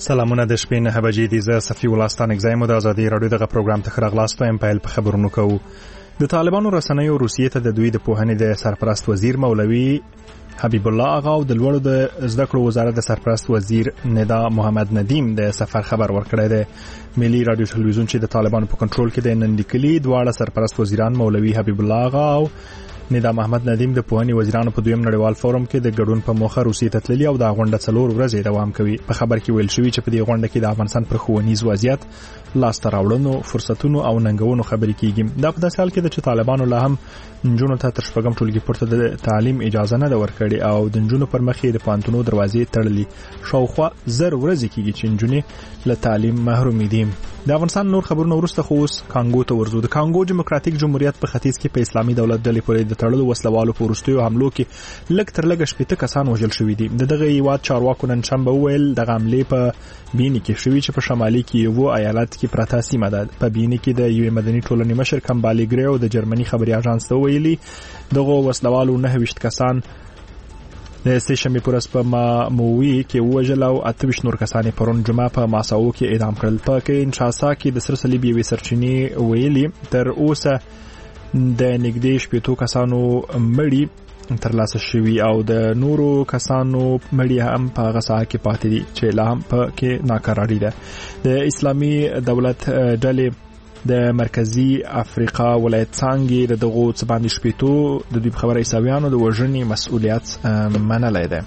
سلامونه د شپې 9 بجې دي. زه صفي ولستان اگزایم د ازادي رادیو دغه پروګرام ته خراغلاست وایم. په خبرونو کوو د طالبانو رسنیو روسیې ته د دوی د پوهنې د سرپرست وزیر مولوي حبیب الله آغا او د لوړو د زده کړو وزارت د سرپرست وزیر ندا محمد ندیم د سفر خبر ورکړی دی. ملي رادیو تلویزیون چې د طالبانو په کنټرول کې د نن لیکلي دواړه سرپرست وزیران مولوي حبیب الله آغا او ندا محمد ندیم د پوهنې وزیرانو په دویم نړیوال فورم کې د ګډون په موخه روسیې ته تللي او د غونډه 4 ورځې دوام کوي. په خبر کې ویل شوی چې په دې غونډه کې د افغانستان پر ښوونیز وضعیت، لاسته راوړنو، فرصتونو او ننګونو خبرې کیږي. دا په داسې حال کې چې طالبانو لا هم نجونو ته تر شپږم ټولګي پورته د تعلیم اجازه نه ورکړي او د نجونو پر مخ د پانتونو دروازې تړلې. شاوخوا 10 ورځې کیږي چې نجونې له تعلیم محروم دي. د افغانستان نور خبرونه ورسته خو اوس کانګو ته ورزو. د کانګو دیموکراتیک جمهوریت په ختیځ کې په اسلامي دولت ډلې پورې د تړلو وسلوالو په وروستیو حملو کې لږ تر لږه 80 کسان وژل شوي دي. دغه هیواد چارواکو نن شنبه ویل دغه حملې په بینی کې شوي چې په شمالي کیوو ایالت کې پراته سیمه ده. په بینی کې د یو مدني ټولنې مشر کمبالي ګریو د جرمني خبري اژانس ته ویلي دغه وسلوالو 29 کسان د سېشنبې پر ورځ په مووي کې وژل او 28 نور کسان پرون جمعه په ماساو کې اعدام کړل. په کینشاسا کې د سر صلیب یوې سرچینې ویلي تر اوسه د نږدې 80 کسانو مړي ترلاسه شوي او د نورو کسانو مړي هم په غسا کې پاتې دي چې لا هم په کې ناکراری ده. د اسلامي دولت ډلې د مرکزی افریقا ولایت څنګه د دغه څه باندې شپېتو د دوی خبره عیسویانو د وژنې مسؤلیت منلای ده.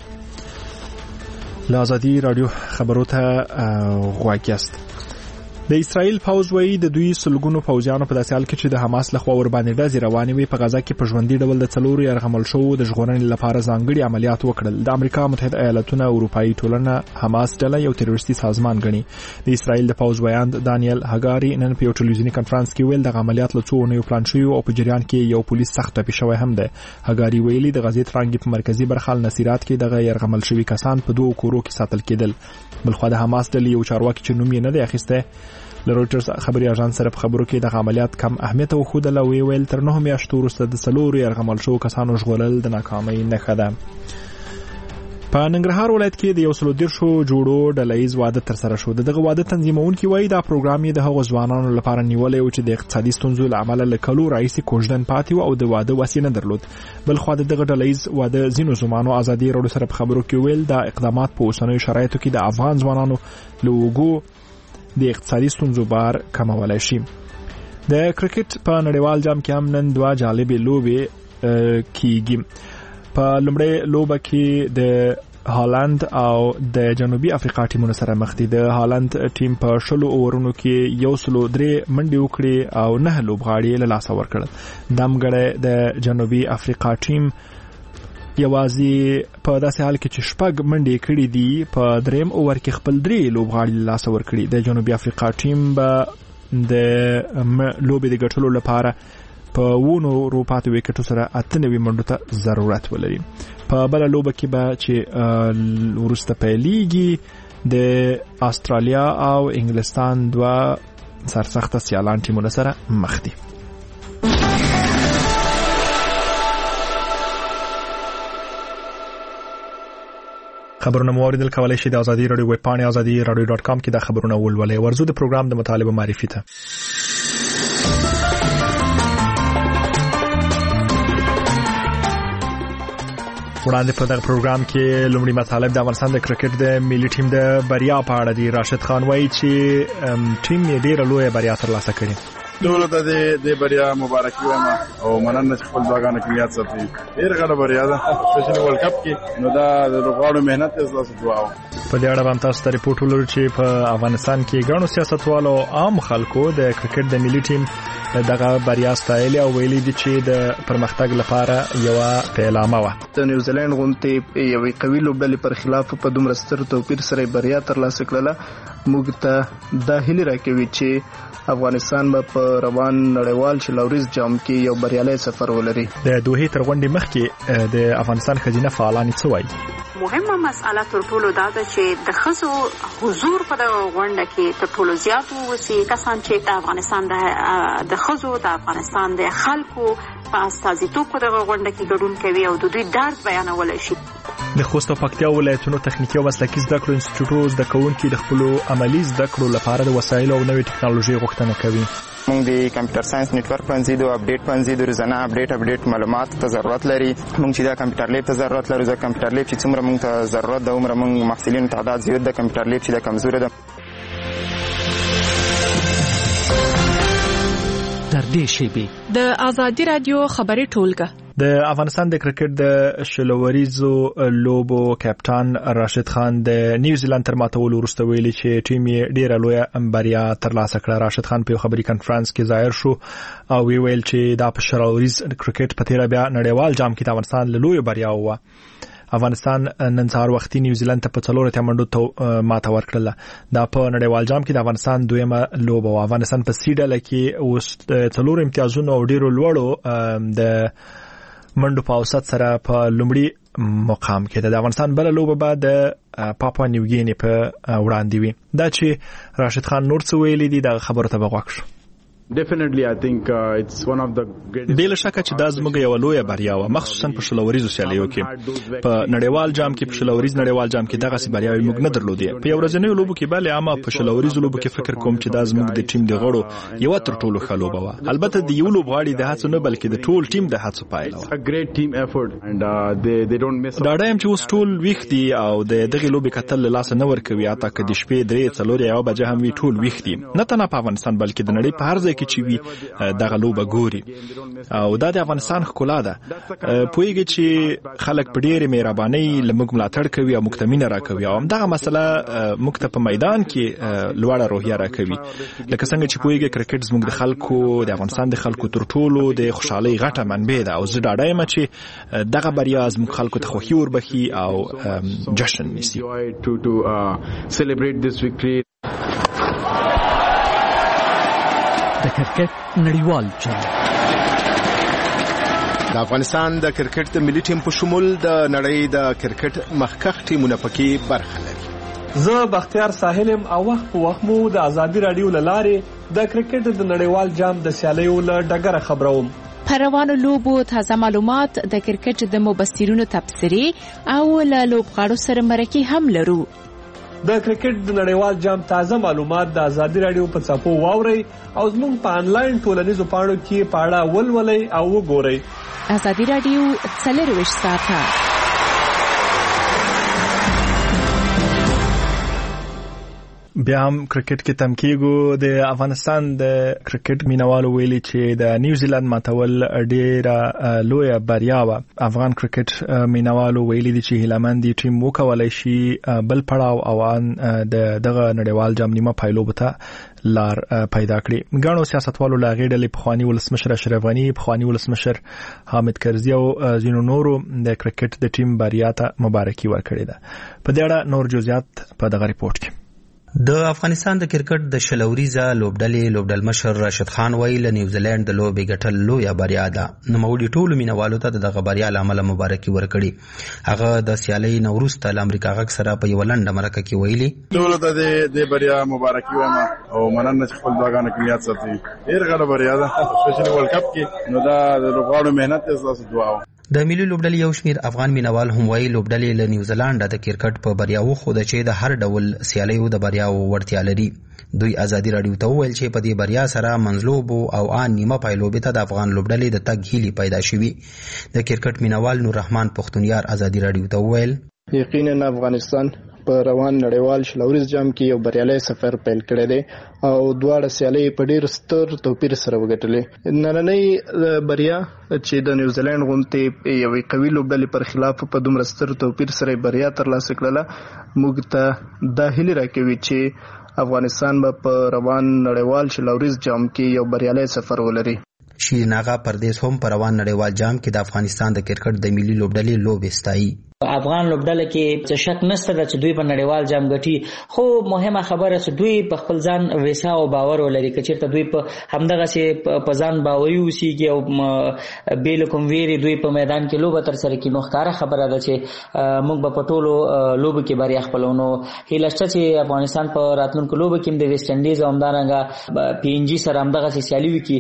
له ازادي رادیو خبرو ته غواګیست. د اسرائیل پوځ وایي د دوی سلګونو پوځیانو په داسې حال کې چې د حماس لخوا ور باندې ډزې روانې وي په غزا کې په ژوندۍ ډول د 4 یرغمل شوو د ژغورنې لپاره ځانګړي عملیات وکړل. د امریکا متحده ایالاتونو اروپאי ټولنه حماس ډله یو تروریستي سازمان ګڼي. د اسرائیل د پوځ ویاند دانیل هاګاری نن په یو ټلویزیونی کانفرنس کې ویل د عملیات له څو نوو پلان شوی او په جریان کې یو پولیس سخت ټپي شوی هم ده. هاګاری ویلي د غزې ترانګي په مرکزی برخه نصيرات کې دغه یرغمل شوی کسان په 2 کورو کې ساتل کېدل. بلخو د حماس ډلې یو چارواکي چې نوم یې نه دی اخیسته له رويټرز خبري اژانس سره په خبرو کې د عملیات کم اهمیت او خود له ویل تر 9 میاشتو وروسته د 4 یرغمل شو کسانو ژغورل د ناکامۍ نښه ده. په ننګرهار ولایت کې د یو سلو دیر شو جوړو ډلهیز واده تر سره شو. دغه واده تنظیمونکي وایي دا پروګرام یې د هغو ځوانانو لپاره نیولې او چې د اقتصادي ستونزو له امله له کلو راځي کوژدن پاتې او د واده وسیله درلود. بل خو دغه ډلهیز واده زینو زمانو ازادي رادیو سره په خبرو کې ویل دا اقدامات په اوسنیو شرایطو کې د افغان ځوانانو لوګو د اقتصادي ستونزو بار کمولای شي. د کرکټ په نړیوال جام کې هم نن 2 جالبې لوبې کیږي. په لومړی لوبه کې د هالند او د جنوبي افریقا ټیمونو سره مخ دي. د هالند ټیم په 20 اورونو کې 103 منډې وکړې او 9 لوبغاړي له لاسه ورکړل. دمګړی د جنوبي افریقا ټیم یوازې په داسې حال کې چې 6 منډې کړې دي په دریم اوور کې خپل 3 لوبغاړي له لاسه ورکړي. د جنوبي افریقا ټیم به د لوبې د ګټلو لپاره په ونو روپاتو وکټو سره 98 منډو ته ضرورت ولري. په بل لوبه کې به چې ورسته پیلیږي د استرالیا او انګلستان 2 سرسخته سیالان ټیمونه سره مخ دي. خبرونه موریدل کولای شي د ازادي رادیو ویب پاڼه azadi.radio.com کې د خبرونه ولولئ. ورزو د پروګرام د مطالبه معرفي ته. وړاندې په دغه پروګرام کې لومړی مطالب د افغانستان د کرکټ د ملي ټیم د بریا په اړه دی. راشد خان وایي چې ټیم یې ډېره لویه بریا ترلاسه کړې. ټول ته د بریا مبارکي وایم او مننه چې خپل ځوانانو کې یاد ساتي. ډېر غوړه بریا ده سپیشل ورلد کپ کې. نو دا د لوغاړو مهنت تاسو دعا و. په دې اړه باندې تاسو ته ریپورت ولرو چې په افغانستان کې ګڼو سیاستوالو عام خلکو د کرکټ د ملي ټیم دغه بریا ستایل او ویلي دي چې د پرمختګ لپاره یو پیلامه و. د نیوزیلند غونډې یوې قوي لوبډلې پر خلاف په دومره ستر توپیر سره بریا ترلاسه کړله. موږ ته دا هیله راکوي چې افغانستان به په روان نړیوال شلوريز جام کې یو بریالي سفر ولري. د دوه تر غونډې مخکې د افغانستان خزینه فعالان څه وایي؟ مهمه مسأله تر ټولو دا ده چې د خزو حضور په دغه غونډه کې تر ټولو زیات وسی کسان چې د افغانستان د خزو د افغانستان د خلکو په استازیتوب په دغه غونډه کې ګډون کوي او د دوی درد بیانول شي. د خوست او پکتیا ولایتونو تخنیکي او مسلکي زده کړو انسټیټیوټونو زده کوونکي د خپل عملی زده کړو لپاره د وسایلو او نوې ټکنالوژي غوښتنه کوي. موږ د کمپیوټر ساينس نیټورک پنځه د اپډیټ پنځه د روزانه اپډیټ معلومات ته ضرورت لري. موږ چې د کمپیوټر لیب ته ضرورت لري، د کمپیوټر لیب چې څومره موږ ته ضرورت ده عمر موږ محصلین تعداد زیات د کمپیوټر لیب چې د کمزوري ده. در دې شیبې د ازادي رادیو خبري ټولګه د افغانستان د کرکټ د شلوریزو لوبو کپټان راشد خان د نیوزیلند تر ماتولو وروسته ویلي چې ټیم یې ډیره لویه بریا ترلاسه کړه. راشد خان په خبري کانفرنس کې ظاهر شو او ویل چې دا په شلوریز کرکټ په تیر بیا نړیوال جام کې د افغانستان له لوی بریا و. افغانستان نن سهار وختي نیوزیلند ته په 4 منډو ته ماته ورکړه. دا په نړیوال جام کې د افغانستان دویمه لوبه و. افغانستان په سی ډله کې اوس 4 امتیازونه او ډیرو لوړو د منډو په اوسط سره په لومړي مقام کې ده. د افغانستان بل لوبه بعد د پاپوا نیوګینی په وړاندې وي. دا چې راشد خان نور څه ویلي دي د خبرو ته بغوښ شو. Definitely, I think it's one of the greatest. بلا شک چې دا زموږ یو لویه بریا و، مخصوصا په شلوریزو سیالیو کې. په نړیوال جام کې په شلوریز نړیوال جام کې دغه سي بریاوي موږ نه درلودې. په ورځنیو لوبو کې bale عامه په شلوریزو لوبو کې فکر کوم چې دا زموږ د ټیم د غړو یو تر ټولو ښه لوبه و. البته د یو لوبغاړي د هڅو نه بلکې د ټول ټیم د هڅو پایله و. A great team effort and they don't miss. دا ډایم چې اوس ټول ویښ دي او د دغه لوبې کتل لاس نه ورکوي. اته که د شپې 3 یا بجې هم وی ټول ویښ دي، نه تنه په افغانستان بلکې د نړۍ په هر ځای کې چې وي دغه لوبه ګوري او دا د افغانستان ښکلا ده. پوهیږي چې خلک په ډېرې مهربانۍ لمږ ملاتړ کوي او مکتمینه راکوي او دغه مسله مکته په میدان کې لوړه روحیه راکوي. لکه څنګه چې پوهیږي کرکټ زموږ د خلکو د افغانستان د خلکو تر ټولو د خوشحالۍ غټه منبع ده او زه ډاډه یم چې دغه بریا زموږ خلکو ته خوښي وربخي او جشن نیسي. د کرکټ نړیوال جام د افغانستان د کرکټ د ملي ټیم په شمول د نړۍ د کرکټ مخکښ ټیمونه پکې برخه لري. زه بختیار ساحلم او وخت په وخت مو د ازادي رادیو لاره د کرکټ د نړیوال جام د سیالیو له ډګره خبروم. پروانو لوبو تازه معلومات، د کرکټ د مبصرینو تبصرې او له لوبغاړو سره مرکه هم لرو. د کرکټ د نړیوال جام تازه معلومات د ازادي رادیو په څاپو واورئ او زموږ په انلاین ټولنیزو پاڼو کې پاړه ولولئ او وګورئ. ازادي رادیو 24 ساعته. بیا هم کرکټ کې تم کېږو. د افغانستان د کرکټ مینوالو ویلي چې د نیوزیلند ماتول ډېره لویه بریا وه. افغان کرکټ مینوالو ویلي دي چې هیلهمند دي ټیم وکولی شي بل پړاو او د دغه نړیوال جام نیمه پایلوبو ته لار پیدا کړي. ګڼو سیاستوالو له هغې ډلې پخواني ولسمشر اشرف غني، پخواني ولسمشر حامد کرزي او ځینو نورو د کرکټ د ټیم بریا ته مبارکي ورکړې ده. په دې اړه نور جزئیات په دغه ریپورت کې. د افغانستان د کرکټ د شلوریزه لوبډلمشر راشد خان ویل نیوزیلند د لوبې ګټل لویه بریا ده. نوموړي ټولو مینوالو ته دغه بریا له امله مبارکي ورکړي. هغه د سیالۍ نه وروسته له امریکا غږ سره په یوه لنډه مرکه کې ویلي ټولو ته د بریا مبارکي وایم او مننه چې خپل دعاګانې کې یاد ساتي. ډېر غوره بریا ده سپیشلی ورلد کپ کې. نو دا د لوبغاړو مهنت ته ستاسو دعا و. د ملي لوبډلې یو شمیر افغان مینوال هم وایي لوبډلې له نیوزیلند د کرکټ په بریاوو خو د چې د هر ډول سیالیو د بریاوو وړتیا لري. دوی ازادي رادیو ته وویل چې په دې بریا سره منځلوبو او ان نیمه پایلوبې ته د افغان لوبډلې د تګ هیلې پیدا شوي. د کرکټ مینوال نور رحمان پختونیار ازادي رادیو ته وویل یقینا افغانستان په روان نړیوال شلوریز جام کې یو بریالي سفر پیل کړی دی او دواړه سیالۍ په ډیر ستر توپیر سره وګټلې. نننۍ بریا چې د نیوزیلند غونډې یوې قوي لوبډلې پر خلاف په دومره ستر توپیر سره بریا ترلاسه کړله موږ ته دا هیله راکوي چې افغانستان به په روان نړیوال شلوریز جام کې یو بریالي سفر ولري. شیرین آغا پردیس هم په روان نړیوال جام کې د افغانستان د کرکټ د ملي لوبډلې لوبې ستایي. افغان لوبډله کې څه شک نشته چې دوی په نړیوال جام ګټي، خو مهمه خبره چې دوی په خپل ځان ویسا او باور ولري. که چېرته دوی په همدغه سي په ځان باوري اوسېږي او بیل کوم ویری دوی په میدان کې لوبه تر سره کې نو ښکاره خبره ده چې موږ په ټولو لوبو کې بریا خپلونو. هیله شته چې افغانستان په راتلونکو لوبو کې د ویسټ انډیز او همدارنګه پی ان جی سره همدغه سیالي وکړي.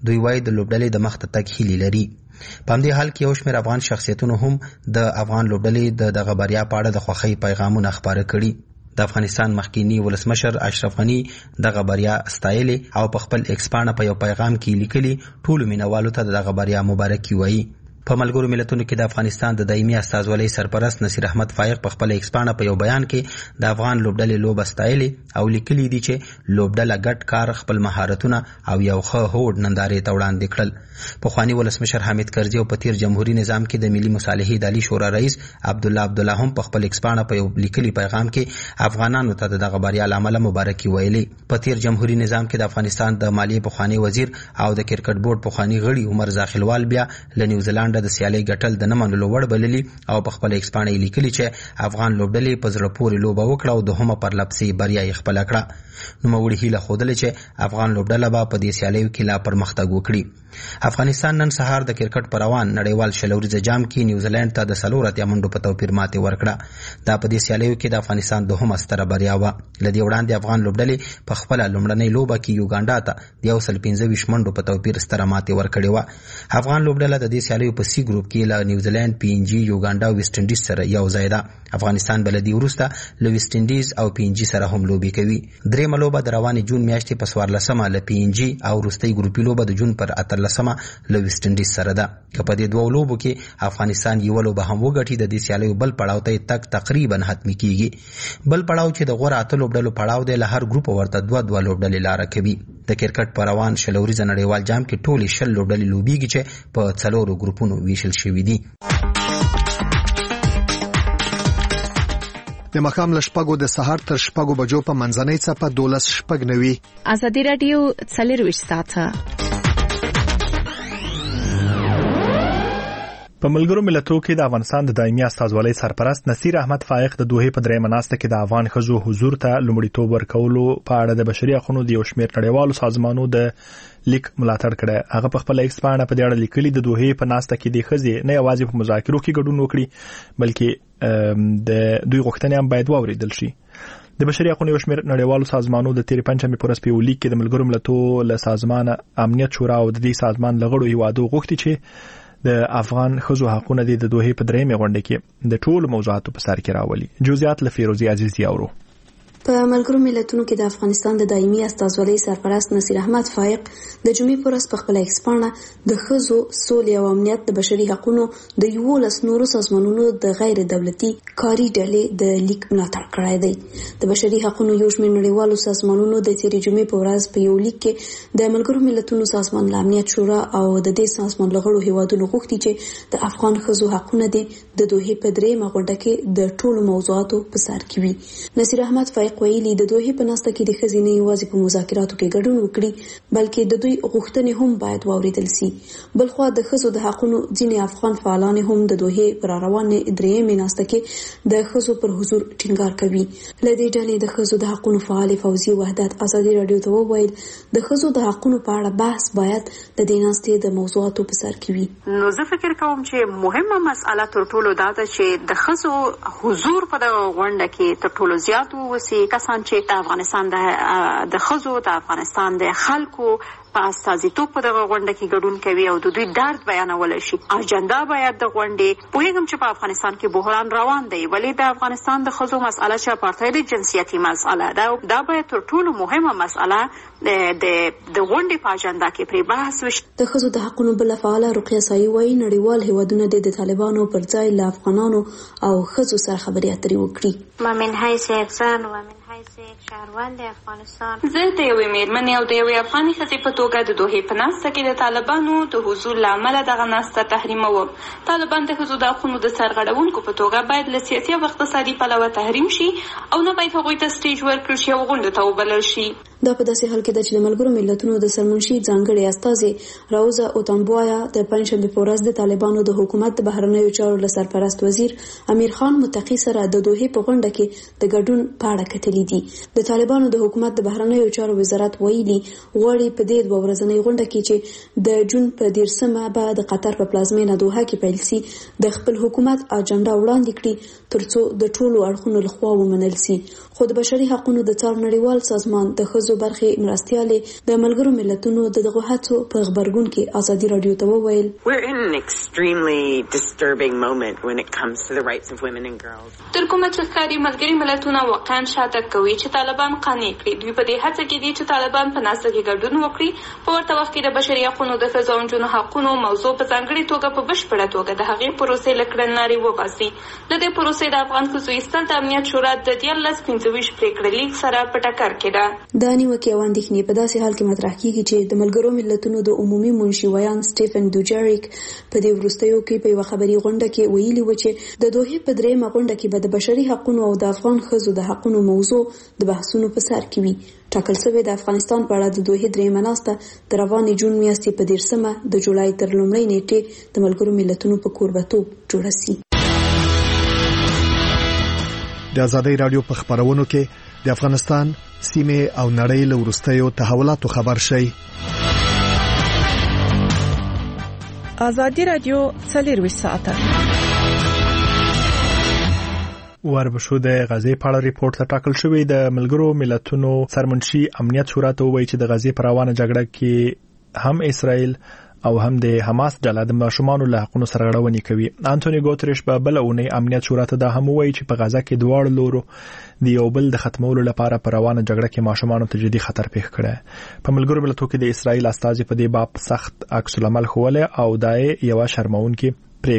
دوی وایي د لوبډلې د مخ ته تګ هیلې لري. په همدې حال کې یو شمېر افغان شخصیتونو هم د افغان لوبډلې د دغه بریا په اړه د خوښۍ پیغامونه خپاره کړي. د افغانستان مخکینی ولسمشر اشرف غنی دغه بریا ستایلې او په خپل ایکس پاڼه په یو پیغام کې لیکلي ټولو مینوالو ته دغه بریا مبارکي وایي. په ملګرو ملتونو کې د افغانستان د دایمي استازولۍ سرپرست نصیر احمد فایق په خپل ایکس پاڼه په یو بیان کې د افغان لوبډلې لوبه ستایلې او لیکلي دي چې لوبډله ګډ کار، خپل مهارتونه او یو ښه هوډ نندارې ته وړاندې کړل. پخواني ولسمشر حامد کرزي او په تیر جمهوریت نظام کې د ملي مصالحې اداري شورا رئیس عبدالله هم په خپل ایکس پاڼه په یو لیکلي پیغام کې افغانانو ته دغه بریا لامل مبارکي ویلې. په تیر جمهوریت نظام کې د افغانستان د مالیې پخواني وزیر او د کرکټ بورډ پخواني غړي عمر زاخیلوال بیا له نیوزیلند د سیالۍ ګټل د نه منلو وړ بللي او په خپل ایکس پاڼه لیکلي چې افغان لوبډلې په زړه پورې لوبه وکړه او دوهمه پرلپسې بریا یې خپله کړه. نوموړي هیله ښودلې چې افغان لوبډله به په دې سیالیو کې لا پرمختګ وکړي. افغانستان نن سهار د کرکټ په روان نړیوال شلوريزه جام کې نیوزیلند ته د 4 منډو په توپیر ماتې ورکړه. دا په دې سیالیو کې د افغانستان دوهمه ستره بریا وه. له دې وړاندې افغان لوبډلې په خپله لومړنۍ لوبه کې یوګانډا ته د 125 منډو په توپیر ستره ماتې ورکړې وه. افغان لوبډله د دې سیالیو په سی ګروپ کې له نیوزیلند، پی ان جی، یوګانډا او ویسټ انډیز سره یو ځای ده. افغانستان بل دی وروسته له ویسټ انډیز او پی ان جی سره هم لوبي کوي. درېمه لوبه د روانې جون میاشتې په 14مه له پی ان جی او وروستۍ ګروپي لوبه د جون پر 18مه له ویسټ انډیز سره ده. که په دې دوه لوبو کې افغانستان یو لوبه هم وګټي د دې سیالیو بل پړاو ته تک تقریبا حتمی کیږي. بل پړاو چې د غوره اته لوبډلو پړاو دی، له هر ګروپ ورته دوه لوبډلې لاره کوي. د کرکټ په روان شلوريزه نړیوال جام کې ټولې 10 لوبډلې لوبيږي چې په 4 ګروپونو ویشل شوي دي. د ماښام له 6 د سهار تر 6 بجو په منځنۍ څپه 12:09. ازادي رادیو 24 ساعته. په ملګرو ملتونو کې د افغانستان د دایمي استازولۍ سرپرست نصیر احمد فایق د دوحې په درېمه ناسته کې د افغان ښځو حضور ته لومړیتوب ورکولو په اړه د بشري حقوقو د یو شمېر نړیوالو سازمانونو د لیک ملاتړ کړی. هغه په خپل ایکس پاڼه په دې اړه لیکلي د دوحې په ناسته کې د ښځې نه یوازې په مذاکرو کې ګډون وکړي بلکې د دوی غوښتنې هم باید واوریدل شي. د بشري حقوقو یو شمېر نړیوالو سازمانونو د تیر پنځمې په ورځ په یو لیک کې د ملګرو ملتونو له سازمان امنیت شورا او د دې سازمان له غړو هیوادو غوښتي چې د افغان ښځو حقونه د دوحې په درېمې غونډه کې د ټولو موضوعاتو په سر کې راولي. جزئیات له فیروزي عزیزي اورو. په ملګرو ملتونو کې د افغانستان د دایمي استازولۍ سرپرست نصیر احمد فایق د جمعې پر ورځ په خپل ایکس پاڼه د ښځو، سولې او امنیت، د بشري حقوقو د 11 نورو سازمانونو د غیر دولتي کاري ډلې د لیک ملاتړ کړی دی. د بشري حقوقو یو شمېر نړیوالو سازمانونو د تیرې جمعې په ورځ په یو لیک کې د ملګرو ملتونو سازمان له امنیت شورا او د دې سازمان له غړو هیوادونو غوښتي چې د افغان ښځو حقونه د دوحې په درېمه غونډه کې د ټولو موضوعاتو په سر کې وي. نصیر احمد فایق ویلي د دوحې په ناسته کې د ښځې نه یوازې په مذاکراتو کې ګډون وکړي بلکې د دوی غوښتنې هم باید واوریدل شي. بلخوا د ښځو د حقوقو ځینې افغان فعالان هم د دوحې پر روانې درېمې ناسته کې د ښځو پر حضور ټینګار کوي. له دې ډلې د ښځو د حقوقو فعال فوزي وحدت ازادي رادیو ته وویل د ښځو د حقوقو په اړه بحث باید د دې ناستې د موضوعاتو په سر کې وي. نو زه فکر کوم چې مهمه مسأله تر ټولو دا ده چې د ښځو حضور په دغه غونډه کې تر ټولو زیات وسی کسان چې د افغانستان د ښځو د افغانستان د خلکو په استازیتوب په دغه غونډه کې ګډون کوي او د دوی درد بیانول شي. اجنډا باید د غونډې پوهیږم چې په افغانستان کې بحران روان دی ولی د افغانستان د ښځو مسأله چې اپارتاید جنسیتي مسأله ده دا باید تر ټولو مهمه مسأله د غونډې په اجنډا کې پرې بحث وشي. د ښځو د حقوقو بل فعال رقیه سایي وایي نړیوال هیوادونه د طالبانو پر ځای له افغانانو او ښځو سره خبرې اترې وکړي. ما من حیث یک زن و من حیث یک شهروند افغانستان زه د یوې میرمنې او د یوې افغانې ښځې په توګه د دوحې په ناسته کې د طالبانو د حضور له امله دغه ناسته تحریموم. طالبان د ښځو د حقونو د سرغړونکو په توګه باید له سیاسي او اقتصادي پلوه تحریم شي او نه باید هغوی ته سټیج ورکړل شي او غونډو ته وبلل شي. دا په داسې حال کې ده چې د ملګرو ملتونو د سرمنشي ځانګړي استازي راوزا اوتانبوایا د پنځشنبه په ورځ د طالبانو د حکومت د بهرنیو چارو له سرپرست وزیر امیر خان متقی سره د دوحې په غونډه کې د ګډون په اړه کتلې دي. د طالبانو د حکومت د بهرنیو چارو وزارت ویلي غواړي په دې 2 ورځنۍ غونډه کې چې د جون په 10مه به د قطر په پلازمینه دوحه کې پیل شي د خپل حکومت اجنډا وړاندې کړي ترڅو د ټولو اړخونو لخوا ومنل شي. خو د بشري حقوقو د څار نړیوال سازمان د ښځو برخې مرستیالې د ملګرو ملتونو دغه هڅو په خبرګون کې ازادي رادیو ته وویل We're in an extremely disturbing moment when it comes to the rights of women and girls. تر کومه چې ښکاري ملګري ملتونه واقعا شاته کوي چې طالبان قانع کړي. دوی په دې هڅه کې دي چې طالبان په ناسته کې ګډون وکړي. په ورته وخت کې د بشري حقوقو د ښځو او نجونو حقوقو موضوع په ځانګړې توګه په بشپړه توګه د هغې پروسې له کړنلارې وباسي. د دې پروسې د افغان ښځو ایستل د امنیت شورا د 1325 پرېکړه لیک سره په ټکر کې ده. دا نیوکې او اندېښنې په داسې حال کې مطرح کیږي چې د ملګرو ملتونو د عمومي منشي ویان سټیفن دوجاریک په دې وروستیو کې په یوه خبري غونډه کې ویلي و چې د دوحې په درېیمه غونډه کې به د بشري حقوقو او د افغان ښځو د حقوقو موضوع د بحثونو په سر کې وي. ټاکل شوې د افغانستان په اړه د دوحې درېیمه ناسته د روانې جون میاشتې په 13 د جولای تر لومړۍ نیټې د ملګرو ملتونو په کوربتوب جوړه شي. د ازادۍ رادیو په خبرونو کې د افغانستان سیمه او نړۍ له وروستیو تحولاتو خبر شي. ازادي رادیو 24 ساعته وربشو د غزې په اړه ریپورت ته ټاکل شوی. د ملګرو ملتونو سرمنشي امنیت شورا ته وایي چې د غزې پر روانه جګړه کې هم اسرائیل او هم د حماس ډله د ماشومانو له حقوقو سرغړونې کوي. انټونی ګوتریش په بل اونۍ امنیت شورا ته دا هم وایي چې په غزه کې دواړو لورو د یو بل د ختمولو لپاره پر روانه جګړه کې ماشومانو ته جدي خطر پیښ کړی. په ملګرو ملتونو کې د اسرائیل استازي په دې باب سخت عکس العمل خوله او دای یو شرمونکي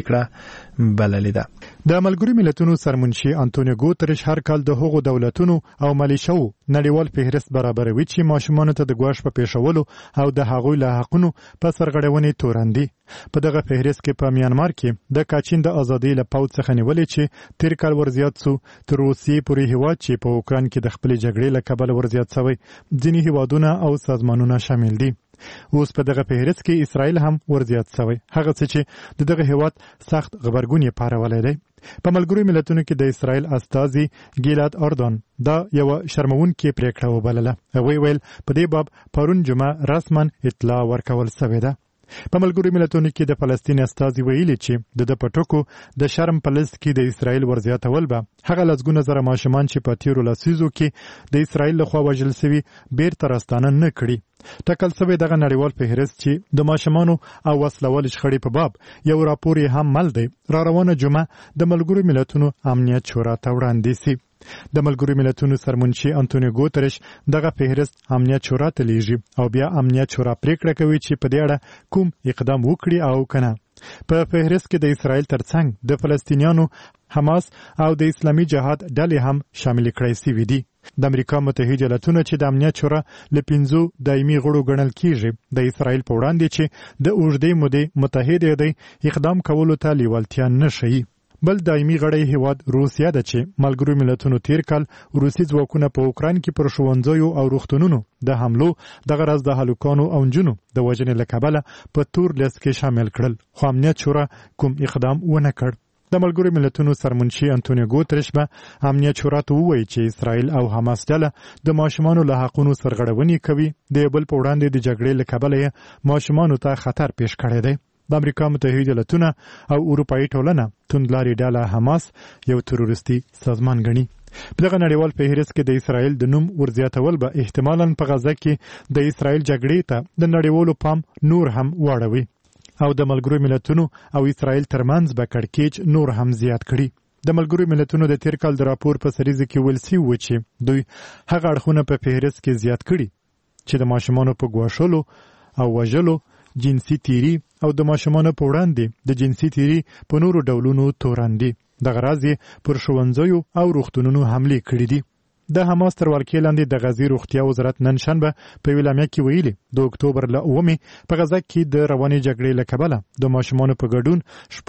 پریکړه بللې ده. د ملګرو ملتونو سرمنشي انټونیو ګوتریش هر کال د هغو دولتونو او ملیشو نړیوال فهرست برابروي چې ماشومان ته د ګواښ په پیښولو او د هغوی له حقوقو په سرغړونې تورندي. په دغه فهرست کې په میانمار کې د کاچین د ازادۍ له پاوڅ څخه نیولې چې تیر کال ورزیات سو تر روسیې پورې هیواد چې په اوکران کې د خپل جګړې له کبله ورزیات شوی ځینې هیوادونه او سازمانونه شامل دي. اوس په دغه فهرست کې اسرائیل هم ورزیات شوی، هغه څه چې دغه هیواد سخت خبرګون یې پارولای دی. په ملګرو ملتونو کې د اسرائیل استازي ګیلاد اردن دا یو شرمونکې پریکړه وبلله. هغه ویل په دې باب پرون جمعه رسما اطلاع ورکول شوې ده. په ملګرو ملتونو کې د فلسطین استازي ویلي چې د پټوکو د شرم په لست کې د اسرائیل ورزیاتول به هغه لسګونه زره ماشومان چې په تیرو لسیزو کې د اسرائیل لخوا وژل شوي بیرته راستانه نه کړي. ټاکل شوی دغه نړیوال فهرست چې د ماشومانو او وسلوال شخړې په باب یو راپور یې هم مل دی را روانه جمعه د ملګرو ملتونو امنیت شورا ته وړاندې شي. د ملګرو ملتونو سرمنشي انټونیو ګوتریش دغه فهرست امنیت شورا ته لیږي او بیا امنیت شورا پریکړه کوي چې په دې اړه کوم اقدام وکړي او کنه. په فهرست کې د اسرائیل ترڅنګ د فلسطینیانو، حماس او د اسلامي جهاد ډلې هم شامل کړي شوي دي. د امریکا متحده ایالاتونو چې د امنیت شورا له 5 دایمي غړو ګڼل کیږي د اسرائیل په وړاندې چې د اوږدې مودې متحده دی اقدام کولو ته لیوالتیا نشي. بل دایمي غړی هیواد روسیا ده چې ملګرو ملتونو تیر کال روسي ځواکونه په اوکران کې پر ښوونځیو او روغتونونو د حملو د غرض د هلکانو او نجونو د وژنې له کبله په تور لیست کې شامل کړل، خو امنیت شورا کوم اقدام ونه کړ. د ملګرو ملتونو سرمنشي انټونیو ګوتریش به امنیت شورا ته ووایي چې اسرائیل او حماس ډله د ماشومانو له حقونو سرغړونې کوي، د بل په وړاندې د جګړې له کبله یې ماشومانو ته خطر پیښ کړی دی. د امریکا متحده ایالاتونه او اروپایي ټولنه توندلارې ډله حماس یو تروریستي سازمان ګڼي. په دغه نړیوال فهرست کې د اسرائیل د نوم ورزیاتول به احتمالاً په غزه کې د اسرائیل جګړې ته د نړیوالو پام نور هم واړوي او د ملګرو ملتونو او اسرائیل ترمنځ به کړکېچ نور هم زیات کړي. د ملګرو ملتونو د تیر کال د راپور په سریزه کې ویل شوي و چې دوی هغه اړخونه په فهرست کې زیات کړي چې د ماشومانو په ګواښلو او وژلو، جنسي تیری او د ماشومانو په وړاندې د جنسي تیری په نورو ډولونو توراندي. دغه راز یې پر ښوونځیو او روغتونونو حملې کړي دي. د حماس تر ولکې لاندې د غزې روغتیا وزارت نن شنبه په اعلامیه کې ویلي د اکتوبر له 9 په غزه کې د روانې جګړې له کبله د ماشومانو په ګډون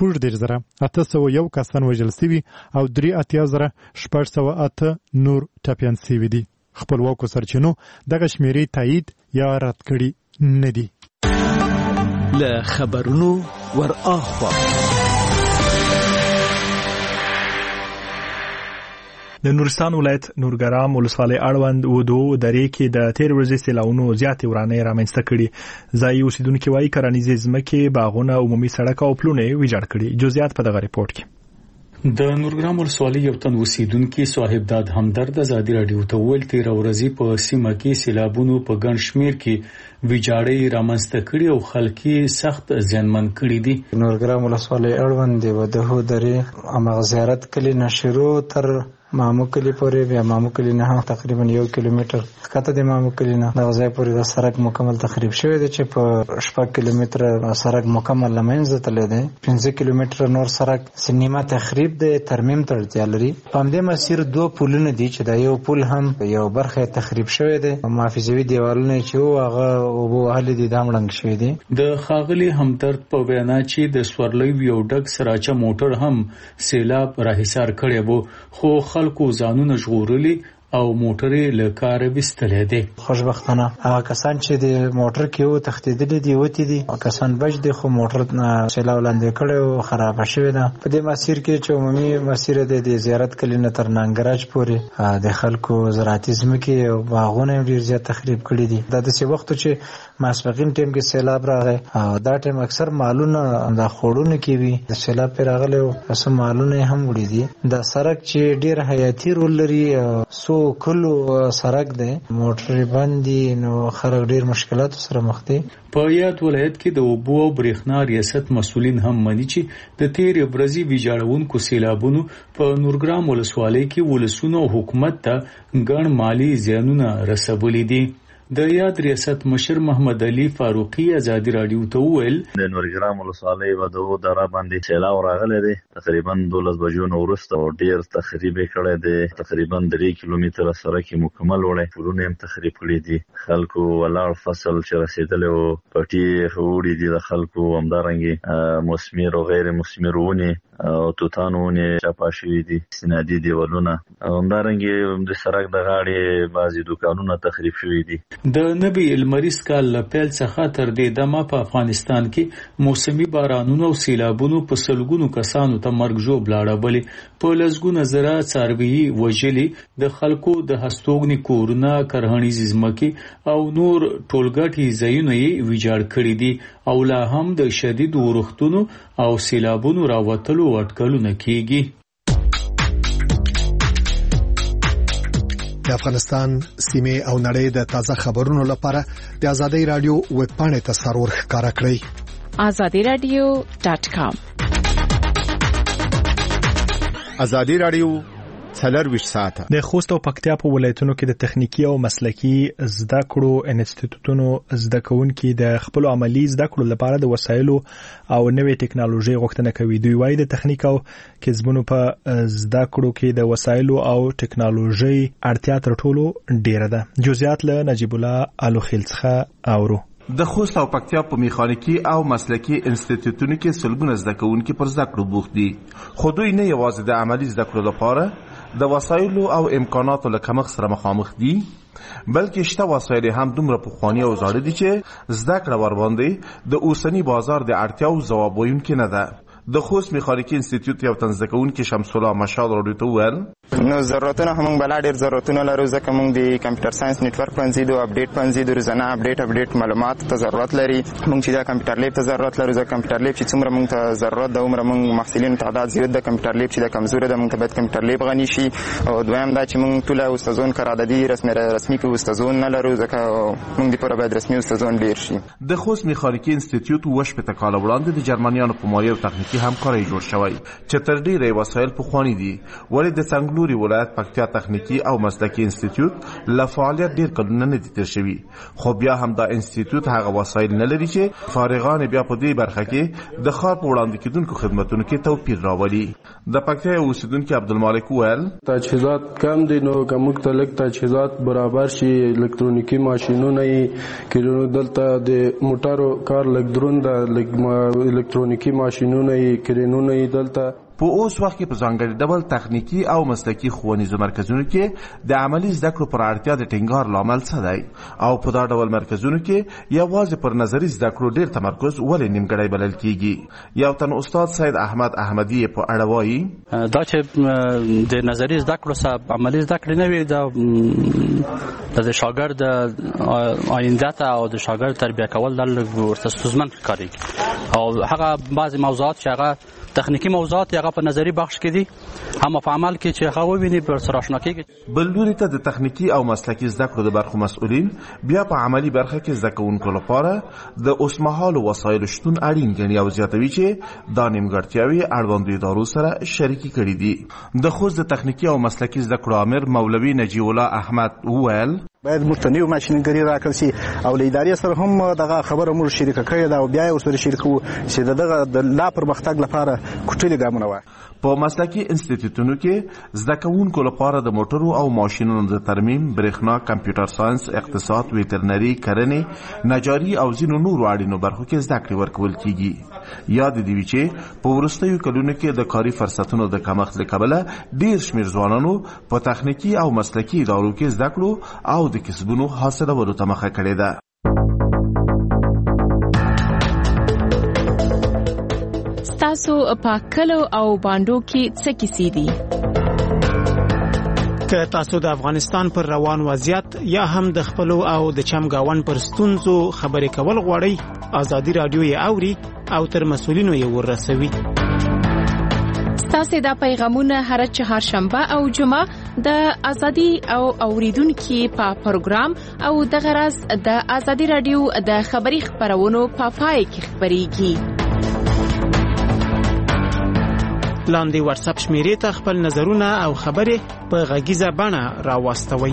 14,801 کسان وژل شوي او 83,608 نور ټپیان شوي دي. خپلواکو سرچینو دغه شمیرې تایید یا رد کړي نه دي. له خبرونو ور اخوا د نورستان ولایت نورګرام ولسوالۍ اړوند ودو درې کې د تیر ورځې سیلاونو زیاتې ورانۍ رامنځته کړي. ځایي اوسیدونکي وایي کرنیزې ځمکې، باغونه، عمومي سړک او پلونه ویجاړ کړي. جزئیات په دغه ریپورت کې. د نورګرام ولسوالۍ یو تن اوسیدونکو صاحب داد همدرد ازادي رادیو ته ویل تیر ورځې په سیمه کې سیلابونو په ګڼ شمیر کې ویجاړۍ رامنځته کړي او خلک سخت زیانمن کړي دي. نورګرام ولسوالۍ اړوند دی وده درې امغ زیارت کلی نشرو تر مامو کلی پورې بیا مامو کلی نه هم تقریبا 1 کیلومتر کته د مامو کلی نه د ځای پورې د سړک مکمل تخریب شوی دی چې په 6 کیلومتر سړک مکمل لمنځه تللی دی. 15 کیلومتر نور سړک سنیما تخریب دی ترمیم ته اړتیا لري. په همدې مسیر 2 پلونه دي چې دا یو پل هم یو برخه تخریب شوی دی محافظوي دیوالونه چې هغه وبو اهل دي دامړنګ شوی دي. د خاغلی همدرد په بیان چې د سورلۍ یو ډک سراچه موټر هم سیلاب راهیسار کړی وو خو خلکو ځانونه ژغورلي او موټرې له کاره وستلې دي. خوشبختانه هغه کسان چې د موټر کې وو تختیدلي دي وتی دي او کسان بچ دي خو موټر سیلاب لاندې کړي او خراب شوی ده. په دې مسیر کې چې عمومي مسیر د زیارت کلی نه تر ننګرهار پورې د خلکو زراعتي ځمکې او باغونه ډیر زیات تخریب کړي دي. دا د څه وخت چې ماسپخین ټیم کې سیلاب راغی او دا ټیم اکثر مالونه د خوړونو کې وي د سیلاب پر راغله او اسه مالونه هم وړي دي. د سړک چې ډیر حیاتي رول لري سو کلو سړک دی موټر باندې نو خلک ډیر مشکلات سره مخ دي. په یاد ولایت کې د اوبو او برېښنا ریاست مسولین هم مني چې د تیر ورځې ویجاړونکو سیلابونو په نورګرام ولسوالۍ کې ولسونو حکومت ته ګڼ مالی زیانونه رسولي دي. د یاد ریاست مشر محمد علي فاروقي ازادي رادیو ته ویل د نورګرام ولسوالۍ ودو دره باندې سیلاب راغلی دی تقریبا 12 بجو نه وروسته او ډیر تخریب کړی دی. تقریبا 3 کیلومتره سړک مکمل وړي پلونه هم تخریب کړي دي. خلکو ولاړ فصل چې رسیدلی او پټي وړي دي د خلکو همدارنګي مثمر او غیر مثمر ونې او توتانونه چاپا شوي دي سنادي دیوالونه همدارنګي د سړک د غاړې بعضي دکانونه تخریب شوي دي. د نبی المریض کال لپیل څخه تر دې دمه په افغانستان کې موسمي بارانونو او سیلابونو په سلګونو کسانو ته مرګ ژوب لاړبلې په لسګونه زره څاروي وژلي د خلکو د هستوګني کورونه کرهنیز ځمکې او نور ټولګټي ځایونه یې ویجاړ کړي دي او لا هم د شدید ورښتونو او سیلابونو راوتلو اټکلونه کیږي. د افغانستان سیمه او نړۍ د تازه خبرونو لپاره د ازادي رادیو ویب پاڼې ته سرور ښکارا کړئ azadiradio.com. ازادي رادیو څلرويشت ساعته. د خوست او پکتیا په ولایتونو کې د تخنیکی او مسلکی زده کړو انسټیټیوټونو زده کوونکي د خپل عملی زده کړو لپاره د وسایلو او نوې ټکنالوژي غوښتنه کوي. دوی وايي د تخنیک او کسبونو په زده کړو کې د وسایلو او ټکنالوژي اړتیا تر ټولو ډیره ده. جزئیات له نجیب الله الوخیل څخه اورو. د خوست او پکتیا په میخانیکي او مسلکی انسټیټیوټونو کې سلګونه زده کوونکي پر زده کړو بوخت دي. خو دوی نه یوازې د عملی زده کړو لپاره د وسایلو او امکاناتو له کمښت سره مخامخ دي بلکې شته وسایل هم دومره پخواني او زاړه دي چې زده کړه ور باندې د اوسنی بازار د اړتیاو ځواب ویونکي نه ده. د خوست میخانیکي انسټیټیوټ یو تنظیمونکي شمس الله مشال راډیو ته ویل نو ضرورتونه هم بل ډیر ضرورتونه لرو ځکه موږ د کمپیوټر ساينس نتورک پنځیدو اپډیټ پنځیدو روزانه اپډیټ معلومات ته ضرورت لري. موږ چې د کمپیوټر لیب ته ضرورت لرو ځکه کمپیوټر لیب چې څومره موږ ته ضرورت ده عمر موږ محصلینو تعداد زیات د کمپیوټر لیب چې د کمزوري ده موږ ته باید کمپیوټر لیب غني شي. او دویم دا چې موږ ټول استادون قراردادي رسمي په استادون نه لرو ځکه موږ د پوره باید رسمي استادون ډیر شي. د خوست میخانیکي انسټیټیوټ وش په تکاله وړاندې د جرمنیانو په مایه او تخنیکی همکاري جوړ چې تر ډیره وسایل پخوانی دي. ولې د څنګلوري ولایت پکتیا تخنیکی او مسلکی انسټیټیوټ له فعالیت ډیر کلونه نه دي تیر شوي خو بیا هم دا انسټیټیوټ هغه وسایل نه لري چې فارغان بیا په دې برخه کې د خار په وړاندې کېدونکو خدماتونو کې توپیر راولي. د پکتیا اوسیدونکو عبدالمالک ویل تجهیزات کم دي نو کوم تلک تجهیزات برابر شي الکترونیکی ماشینونه کې دلته د موټرو کار لګ دروند الکترونیکی ماشینونه کرینونه دلته په اوس وخت کې په ځانګړي ډول تخنیکی او مسلکی ښوونیزو مرکزونو کې د عملی زده کړو پر اړتیا د ټینګار لامل څه دی او په دا ډول مرکزونو کې یوازې پر نظری زده کړو ډیر تمرکز ولې نیمګړی بلل کیږي. یو تن استاد سید احمد احمدی په اړه وایي دا چې د نظری زده کړو سره عملی زده کړې نه وي د شاګرد آینده ته او د شاګرد تربیه کول د ورته ستونزمن ښکاري او هغه بعضی موضوعات چې هغه تخنیکی موضوعات هغه په نظری بخش کې دي هم په عمل کې چې هغه وویني پر سره آشنا کېږي. بل لوري ته د تخنیکی او مسلکي زده کړو د برخو مسؤلین بیا په عملی برخه کې زده کوونکو لپاره د اوسمهالو وسایلو شتون اړین ګڼي او زیاتوي چې دا نیمګړتیاوې اړوندو ادارو سره شریکي کړي دي. د خوست د تخنیکی او مسلکي زده کړو امر مولوي نجیب الله احمد وویل باید موږ ته نوې ماشینګري راکړل شي او له ادارې سره هم دغه خبره موږ شریکه کړې ده او بیا یې ورسره شریکوو چې دغه د لا پرمختګ لپاره کوټلي ګامونه وای. په مسلکي انسټیټیوټونو کې زده کوونکو لپاره د موټرو او ماشینونو د ترمیم، برېښنا، کمپیوټر ساينس، اقتصاد، ویټرنري، کرنې، نجاري او ځینو نورو اړینو برخو کې زده کړې ورکول کیږي. یاد دې وي چې په وروستیو کلونو کې د کاري فرصتونو د کمښت له کبله ډېر شمېر ځوانانو په تخنیکي او مسلکي ادارو کې زده کړو او د کسبونو حاصلولو ته مخه کړې ده. تاسو په کلو او باندو کې څه کیسې دي؟ که تاسو د افغانستان پر روان وضعیت یا هم د خپلو او د چمګاون پر ستونزو خبرې کول غواړئ، آزادي رادیو یې اوري او تر مسؤلینو یې ورسوي. ستاسو د پیغامونه هر چهارشنبه او جمعه د ازادي او اوریدونکو په پروګرام او د غرض د ازادي رادیو د خبري خبرونو په پای کې خبريږي. لاندې واتس اپ شمیرې ته خپل نظرونه او خبرې په غږیزه بڼه راوستوئ.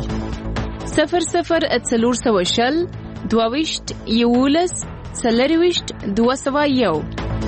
0040 22 11 40 201.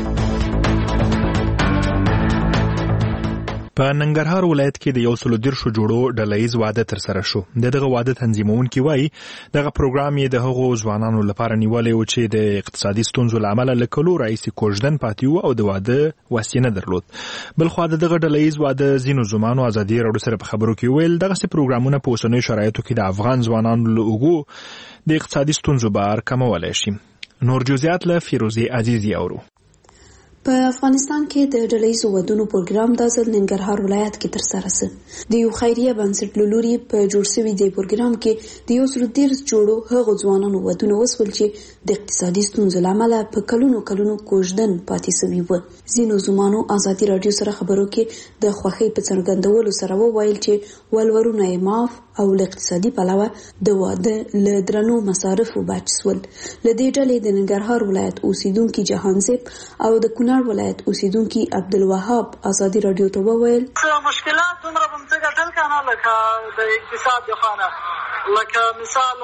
په ننګرهار ولایت کې د 130 جوړو ډلهیز واده تر سره شو. دغه واده تنظیمونکي وایي دغه پروګرام یې د هغو ځوانانو لپاره نیولې و چې د اقتصادي ستونزو له امله له کلو راهیسې کوژدن پاتې وو او د واده وسیله نه درلود. بلخوا دغه ډلهیز واده ځینو زمانو ازادي راډیو سره په خبرو کې ویل دغه پروګرامونه په اوسنیو شرایطو کې د افغان ځوانانو له اوږو د اقتصادي ستونزو بار کمولی شي. نور جزئیات له فیروزي عزیزي اورو. په افغانستان کې د ډلهیزو ودونو پروګرام د ځل ننګرهار ولایت کې تر سره سه. د یو خیریه بنسټ لوري په جوړ شوی دی پروګرام کې د 130 جوړو هغو ځوانانو ودونه وسول چې د اقتصادي ستونزو لامل په کلونو کوژدن پاتې شوی و. زینو زمانو ازادي رادیو سره خبرو کې د خوخي په څرګندولو سره وویل چې ولورونه یې معاف او له اقتصادي پلوه د واده له درنو مصارفو بچ سول. لدې ډلې د ننګرهار ولایت اوسیدونکو جهانزیب او د کونړ ولایت اوسیدونکو عبدالوهاب ازادي رادیو ته وویل مشکلات عمره بمڅه ګټل کنه لکه د اقتصاد د خانه لکه مثال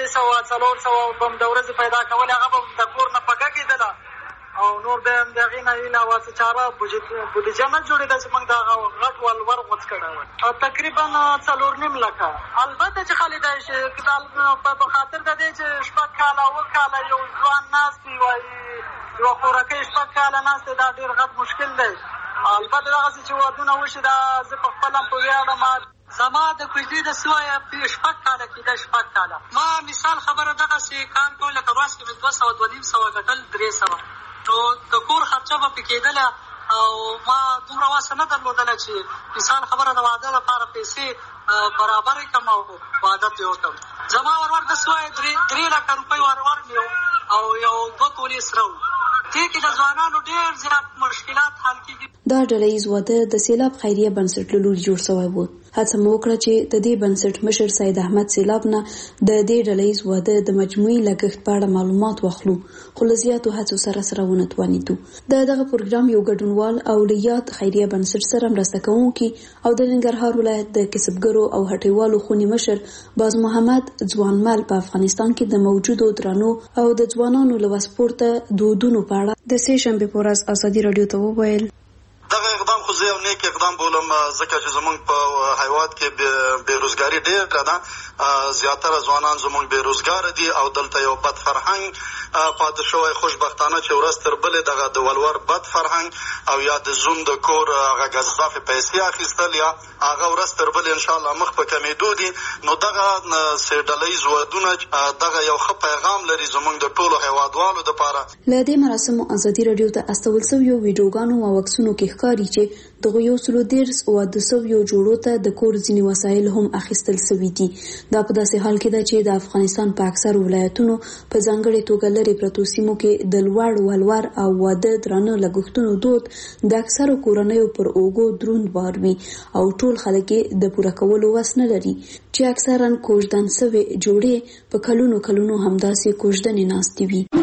300 بم د ورځې پیدا کول هغه به د کور نه پکا کېدله او نور به دغه نه علاوه څه چاره بودیجه نه جوړېده چې موږ دا غټ ولور غوڅ کړی تقریبا 4.5 لکه. البته چې خالد په خاطر د دې چې شپږ کاله او کاله یو ځوان ناست وي یو خورکه شپږ کاله ناست دا ډېر غټ مشکل دی. البته دغسې چې ودونه وشي دا زه په خپله په ویاړم زما د کوژدې د سویه شپږ کاله کېده. شپږ کاله ما مثال خبره دغسې کار کوم لکه ورځ کې مې 200 ګټل 300 نو د کور خرچه به پې کېدله او ما دومره واسه نه درلودله چې مثال خبره د واده لپاره پیسې برابر کړم او واده پرې وکړم. زما ورور د سویه 3 لکه روپۍ ورور مې او یو 2 تولې سره و. دې کې د ځوانانو ډېر زیات مشکلات حل کېږي. دا ډلهیز واده د سیلاب خیریه بنسټ له لوري جوړ شوی و. هڅه مو وکړه چې د دې بنسټ مشر سید احمد سیلاب نه د دې ډلهیز واده د مجموعي لګښت په اړه معلومات واخلو خو له زیاتو هڅو سره ونه توانېدو. دغه پروګرام یو ګډونوال او له یاد خیریه بنسټ سره مرسته کوونکي او د ننګرهار ولایت د کسبګرو او هټیوالو خونی مشر باز محمد ځوانمل په افغانستان کې د موجودو درنو او د ځوانانو له وسپورته دودونو په اړه د سه شنبه په ورځ ازادي رادیو ته وویل دغه اقدام خو زه یو نیک اقدام بولم ځکه چې زمونږ په هیواد کې بېروزګاري ډېره ده. زیاتره ځوانان زمونږ بېروزګاره دي او دلته یو بد فرهنګ پاتې شوی خوشبختانه چې ورځ تر بلې دغه د ولور بد فرهنګ او یا د زوم د کور هغه ګزافې پیسې اخیستل یا هغه ورځ تر بلې انشاءالله مخ په کمېدو دي. نو دغه ډلهیز ودونه دغه یو ښه پیغام لري زمونږ د ټولو هیوادوالو دپاره. له دې مراسمو ازادي رادیو ته استول شویو ویډیوګانو او عکسونو کې ښکاري چې دغه 130 واده شویو جوړو ته د کور ځینی وسایل هم اخیستل شوي دي. دا په داسې حال کې ده چې د افغانستان په اکثر ولایتونو په ځانګړي توګه لري پرتو سیمو کې د لوړ ولور او واده درانه لګښتونو دود د اکثر کورنیو پر اوګو دروند بار وي او ټول خلک د پوره کولو وس نه لري چې اکثرا کوژدن سوي جوړې په کلونو همداسې کوژدنې ناستې وي.